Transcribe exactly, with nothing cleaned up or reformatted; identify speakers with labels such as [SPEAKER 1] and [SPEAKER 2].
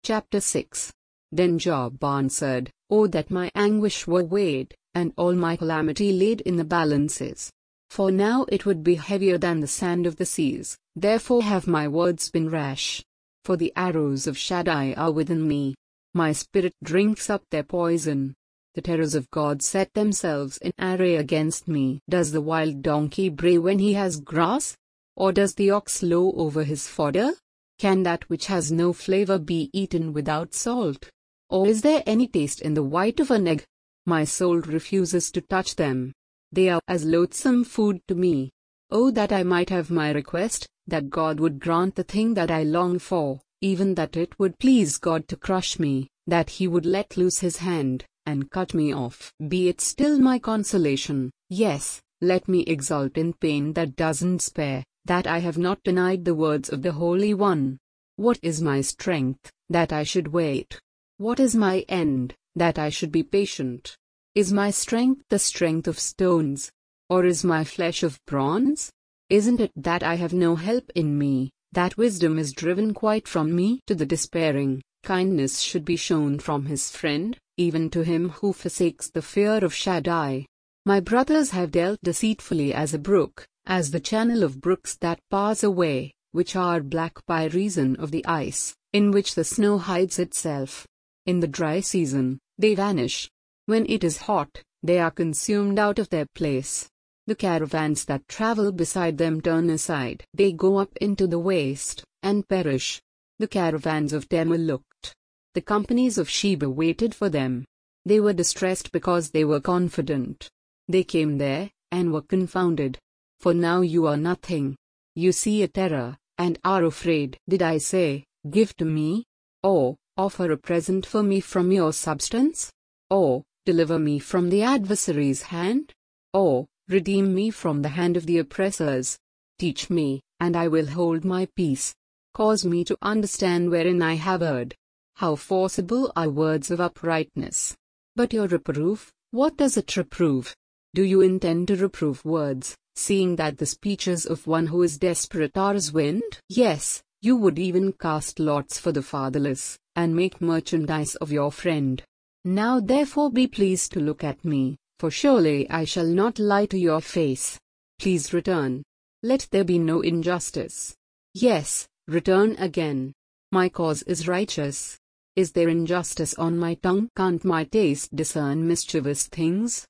[SPEAKER 1] Chapter six. Then Job answered, "Oh, that my anguish were weighed, and all my calamity laid in the balances! For now it would be heavier than the sand of the seas, therefore have my words been rash. For the arrows of Shaddai are within me. My spirit drinks up their poison. The terrors of God set themselves in array against me. Does the wild donkey bray when he has grass? Or does the ox low over his fodder? Can that which has no flavor be eaten without salt? Or is there any taste in the white of an egg? My soul refuses to touch them. They are as loathsome food to me. Oh, that I might have my request, that God would grant the thing that I long for, even that it would please God to crush me, that he would let loose his hand, and cut me off. Be it still my consolation, yes, let me exult in pain that doesn't spare, that I have not denied the words of the Holy One. What is my strength, that I should wait? What is my end, that I should be patient? Is my strength the strength of stones? Or is my flesh of bronze? Isn't it that I have no help in me, that wisdom is driven quite from me? To the despairing, kindness should be shown from his friend, even to him who forsakes the fear of Shaddai. My brothers have dealt deceitfully as a brook, as the channel of brooks that pass away, which are black by reason of the ice, in which the snow hides itself. In the dry season, they vanish. When it is hot, they are consumed out of their place. The caravans that travel beside them turn aside. They go up into the waste, and perish. The caravans of Tema looked. The companies of Sheba waited for them. They were distressed because they were confident. They came there, and were confounded. For now you are nothing. You see a terror, and are afraid. Did I say, give to me? Or, offer a present for me from your substance? Or, deliver me from the adversary's hand? Or, redeem me from the hand of the oppressors? Teach me, and I will hold my peace. Cause me to understand wherein I have erred. How forcible are words of uprightness! But your reproof, what does it reprove? Do you intend to reprove words, seeing that the speeches of one who is desperate are as wind? Yes, you would even cast lots for the fatherless, and make merchandise of your friend. Now therefore be pleased to look at me, for surely I shall not lie to your face. Please return. Let there be no injustice. Yes, return again. My cause is righteous. Is there injustice on my tongue? Can't my taste discern mischievous things?